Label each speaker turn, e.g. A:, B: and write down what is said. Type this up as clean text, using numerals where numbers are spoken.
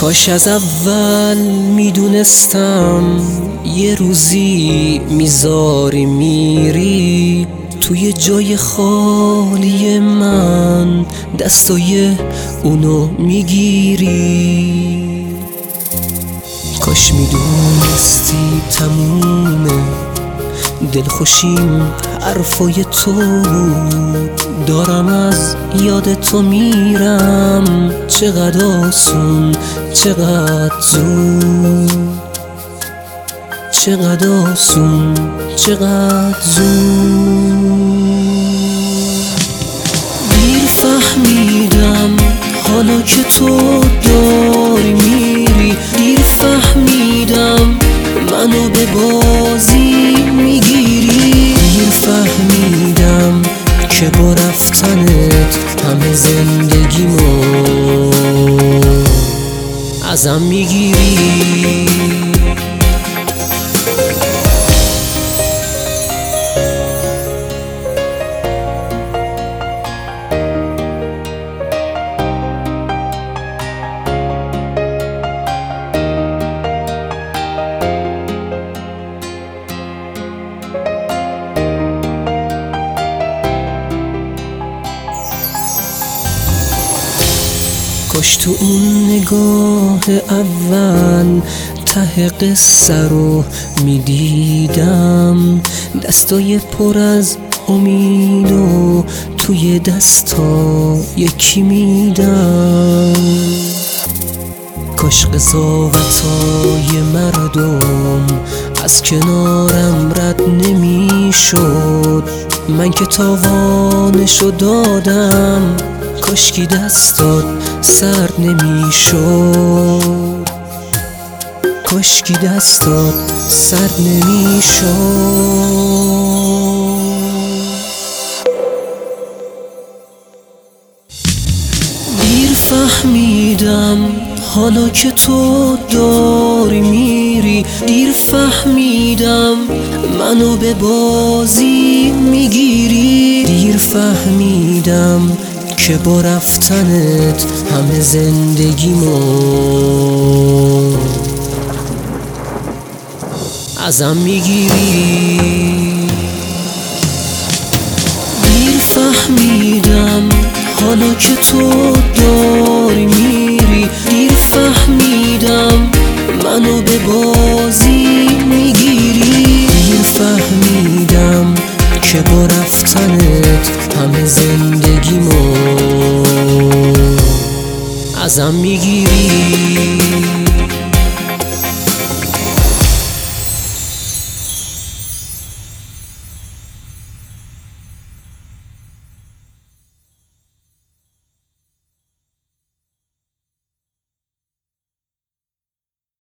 A: کاش از اول میدونستم یه روزی میذاری میری توی جای خالی من، دستای اونو میگیری. کاش میدونستی تمومه دلخوشیم حرفای تو، دارم از یاد تو میرم، چقدر آسون چقدر زود، چقدر آسون چقدر زود. دیر فهمیدم حالا که تو داری میری، دیر فهمیدم منو به بازی میگیری، دیر فهمیدم که با رفتنت همه زندگیمو ازم میگیری. کاش تو اون نگاه اول ته قصه رو میدیدم، دستای پر از امید و توی دستا یکی میدم. کاش قضاوتای مردم از کنارم رد نمیشد، من که تاوانشو دادم، کاشکی دستات سرد نمیشد، کاشکی دستات سرد نمیشد. دیر فهمیدم حالا که تو داری میری، دیر فهمیدم منو به بازی میگیری، دیر فهمیدم که با رفتنت همه زندگیمو ازم میگیری. دیر فهمیدم حالا که تو داری میری، دیر فهمیدم منو به بازی میگیری، دیر فهمیدم که با رفتنت همه زندگیمو ازم میگیری.